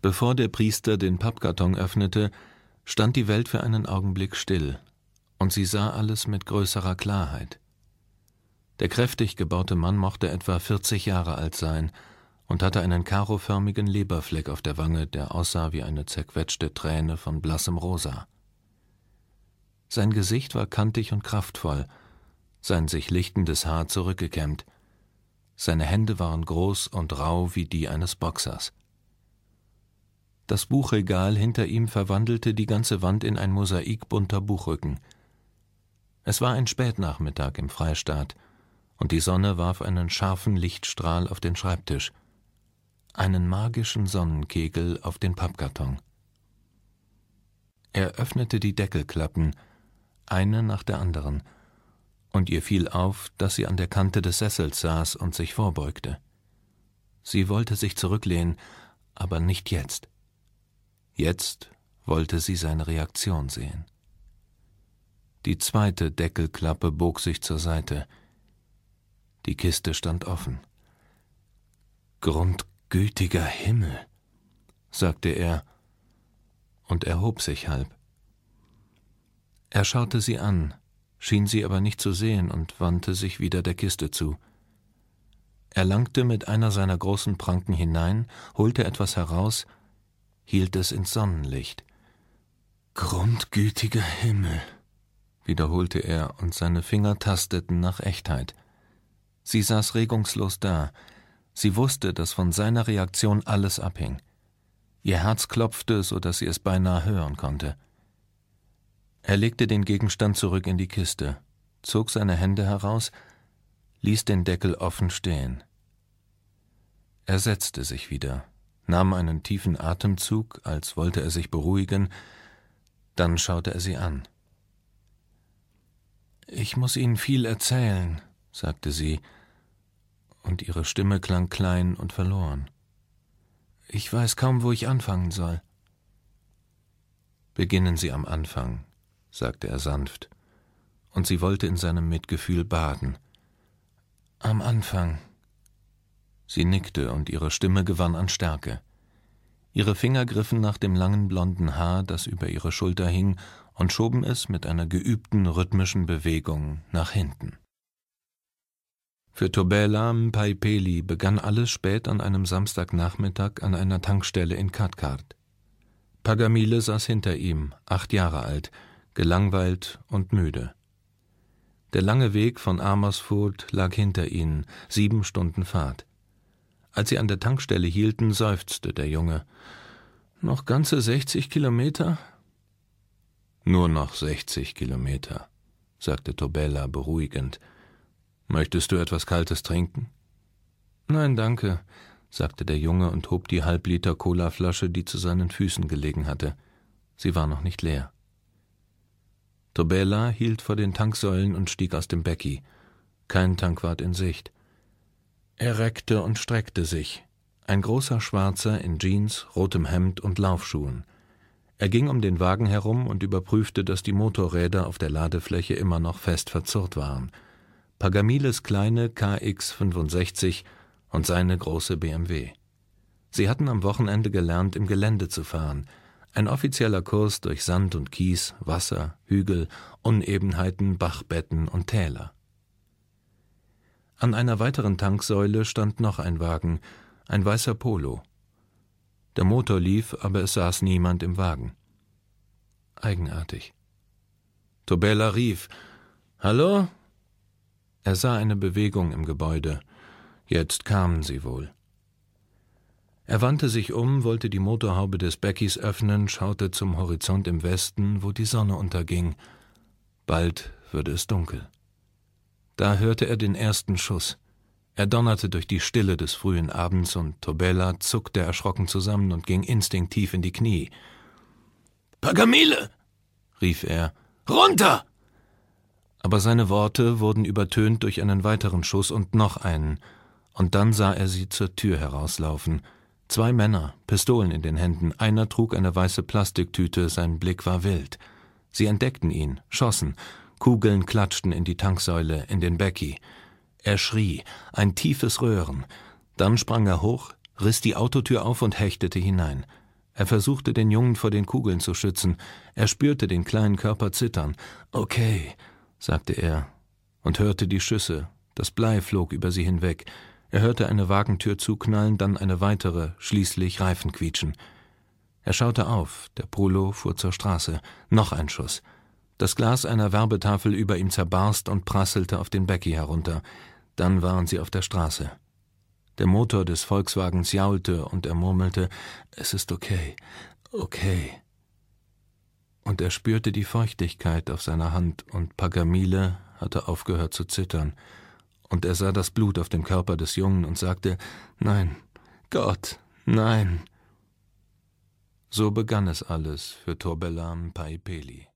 Bevor der Priester den Pappkarton öffnete, stand die Welt für einen Augenblick still, und sie sah alles mit größerer Klarheit. Der kräftig gebaute Mann mochte etwa 40 Jahre alt sein und hatte einen karoförmigen Leberfleck auf der Wange, der aussah wie eine zerquetschte Träne von blassem Rosa. Sein Gesicht war kantig und kraftvoll, sein sich lichtendes Haar zurückgekämmt. Seine Hände waren groß und rau wie die eines Boxers. Das Buchregal hinter ihm verwandelte die ganze Wand in ein Mosaik bunter Buchrücken. Es war ein Spätnachmittag im Freistaat, und die Sonne warf einen scharfen Lichtstrahl auf den Schreibtisch, einen magischen Sonnenkegel auf den Pappkarton. Er öffnete die Deckelklappen, eine nach der anderen, und ihr fiel auf, dass sie an der Kante des Sessels saß und sich vorbeugte. Sie wollte sich zurücklehnen, aber nicht jetzt. Jetzt wollte sie seine Reaktion sehen. Die zweite Deckelklappe bog sich zur Seite. Die Kiste stand offen. »Grundgütiger Himmel«, sagte er und erhob sich halb. Er schaute sie an, schien sie aber nicht zu sehen und wandte sich wieder der Kiste zu. Er langte mit einer seiner großen Pranken hinein, holte etwas heraus, hielt es ins Sonnenlicht. »Grundgütiger Himmel«, wiederholte er, und seine Finger tasteten nach Echtheit. Sie saß regungslos da. Sie wusste, dass von seiner Reaktion alles abhing. Ihr Herz klopfte, so dass sie es beinahe hören konnte. Er legte den Gegenstand zurück in die Kiste, zog seine Hände heraus, ließ den Deckel offen stehen. Er setzte sich wieder, nahm einen tiefen Atemzug, als wollte er sich beruhigen, dann schaute er sie an. »Ich muss Ihnen viel erzählen«, sagte sie, und ihre Stimme klang klein und verloren. »Ich weiß kaum, wo ich anfangen soll.« »Beginnen Sie am Anfang«, sagte er sanft, und sie wollte in seinem Mitgefühl baden. »Am Anfang.« Sie nickte, und ihre Stimme gewann an Stärke. Ihre Finger griffen nach dem langen blonden Haar, das über ihre Schulter hing, und schoben es mit einer geübten rhythmischen Bewegung nach hinten. Für Tobela Mpaipeli begann alles spät an einem Samstagnachmittag an einer Tankstelle in Cathcart. Pagamile saß hinter ihm, 8 Jahre alt, gelangweilt und müde. Der lange Weg von Amersfoort lag hinter ihnen, 7 Stunden Fahrt. Als sie an der Tankstelle hielten, seufzte der Junge. »Noch ganze 60 Kilometer?« »Nur noch 60 Kilometer«, sagte Tobela beruhigend. »Möchtest du etwas Kaltes trinken?« »Nein, danke«, sagte der Junge und hob die Halbliter-Colaflasche, die zu seinen Füßen gelegen hatte. Sie war noch nicht leer. Tobela hielt vor den Tanksäulen und stieg aus dem Becki. Kein Tankwart in Sicht. Er reckte und streckte sich. Ein großer Schwarzer in Jeans, rotem Hemd und Laufschuhen. Er ging um den Wagen herum und überprüfte, dass die Motorräder auf der Ladefläche immer noch fest verzurrt waren. Pagamiles kleine KX65 und seine große BMW. Sie hatten am Wochenende gelernt, im Gelände zu fahren. Ein offizieller Kurs durch Sand und Kies, Wasser, Hügel, Unebenheiten, Bachbetten und Täler. An einer weiteren Tanksäule stand noch ein Wagen, ein weißer Polo. Der Motor lief, aber es saß niemand im Wagen. Eigenartig. Tobela rief, »Hallo?« Er sah eine Bewegung im Gebäude. Jetzt kamen sie wohl. Er wandte sich um, wollte die Motorhaube des Beckis öffnen, schaute zum Horizont im Westen, wo die Sonne unterging. Bald würde es dunkel. Da hörte er den ersten Schuss. Er donnerte durch die Stille des frühen Abends, und Tobela zuckte erschrocken zusammen und ging instinktiv in die Knie. »Pagamile«, rief er, »runter!« Aber seine Worte wurden übertönt durch einen weiteren Schuss und noch einen, und dann sah er sie zur Tür herauslaufen. 2 Männer, Pistolen in den Händen, einer trug eine weiße Plastiktüte, sein Blick war wild. Sie entdeckten ihn, schossen, Kugeln klatschten in die Tanksäule, in den Becki. Er schrie, ein tiefes Röhren. Dann sprang er hoch, riss die Autotür auf und hechtete hinein. Er versuchte, den Jungen vor den Kugeln zu schützen. Er spürte den kleinen Körper zittern. »Okay«, sagte er und hörte die Schüsse. Das Blei flog über sie hinweg. Er hörte eine Wagentür zuknallen, dann eine weitere, schließlich Reifen quietschen. Er schaute auf, der Prolo fuhr zur Straße. Noch ein Schuss. Das Glas einer Werbetafel über ihm zerbarst und prasselte auf den Becky herunter. Dann waren sie auf der Straße. Der Motor des Volkswagens jaulte und er murmelte, »Es ist okay, okay.« Und er spürte die Feuchtigkeit auf seiner Hand und Pagamile hatte aufgehört zu zittern. Und er sah das Blut auf dem Körper des Jungen und sagte, »Nein, Gott, nein.« So begann es alles für Torbelam Paipeli.